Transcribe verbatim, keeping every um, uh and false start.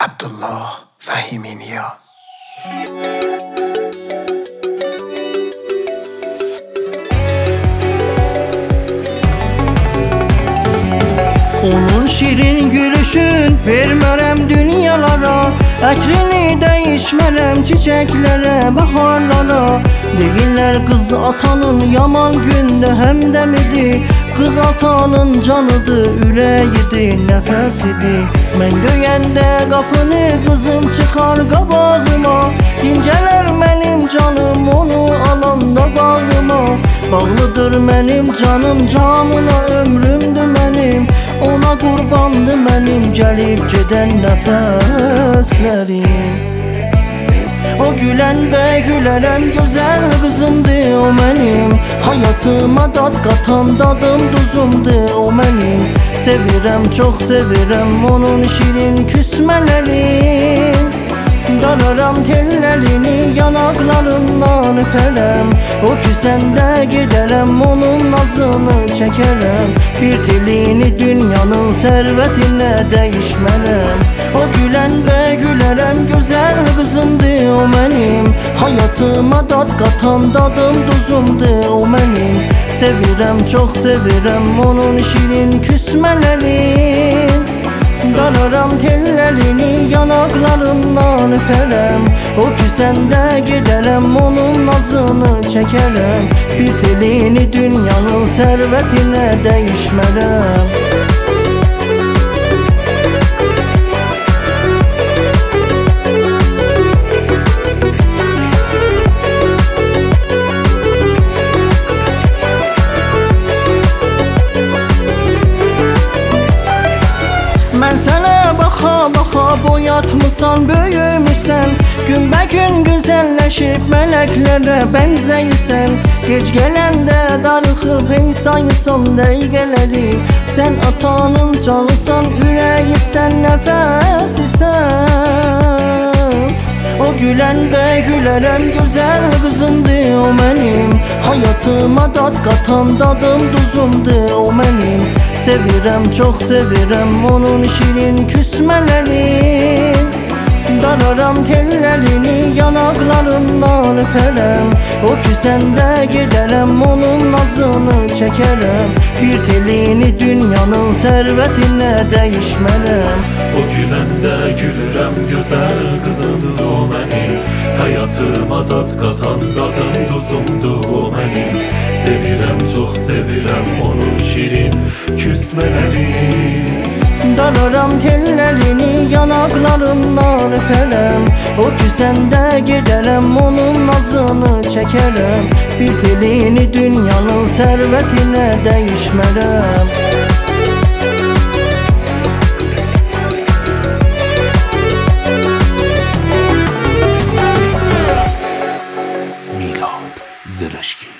Abdullah Fahimi Niya. Onun şirin gülüşün vermərəm dünyalara, əkrini değişmərəm çiçeklere, baharlara. Deyirlər qız atanın yaman gündə həmdəmidir, qız atanın canıdır, ürəyidir, nəfəsidir. Mən döyəndə qapını qızım çıxar qabağıma, incələr mənim canım onu alanda bağıma. Bağlıdır mənim canım canına, ömrümdür mənim, ona qurbandı mənim gəlib gedən nəfəslərim. O güləndə gülərəm, gözəl qızımdır o mənim, hayatıma dad qatan dadım duzumdur o mənim. Sevirəm, çox sevirəm onun şirin küsmələri, dararam telləlini yanaqlarından öpərəm. O küsəndə gedərəm, onun nazını çəkərəm, bir tilini dünyanın sərvətinə dəyişmərəm. O güləndə gülərəm, gözəl qızımdır o mənim, hayatıma dad qatan dadım duzumdur o mənim. Sevirəm, çox sevirəm onun şirin küsmələri, dararam telləlini yanaqlarından öpərəm. O küsəndə gedərəm, onun nazını çəkərəm, bir tilini dünyanın sərvətinə dəyişmərəm. Mən sənə baxa-baxa boyatmısan, böyümüsən, günbə-gün gözəlləşib mələklərə bənzəyirsən. Gec gələndə darıxıb hey sayırsan dəqiqələri, sən atanın canısan, ürəyisən, nəfəsisən. O güləndə gülərəm, gözəl qızımdır o mənim, hayatıma dad qatan dadım duzumdur o mənim. Sevirəm, çox sevirəm onun şirin küsmələri, dararam telləlini yanaqlarından öpərəm. O küsəndə gedərəm, onun nazını çəkərəm, bir tilini dünyanın sərvətinə dəyişmərəm. O güləndə gülürəm, gözəl qızımdır o mənim, hayatıma dad qatan dadım duzumdur o mənim. Sevirəm, çox sevirəm onun şirin küsmələri, dararam telləlini yanaqlarından öpərəm. O küsəndə gedərəm, onun nazını çəkərəm, bir tilini dünyanın sərvətinə dəyişmərəm. Milad Zırışki.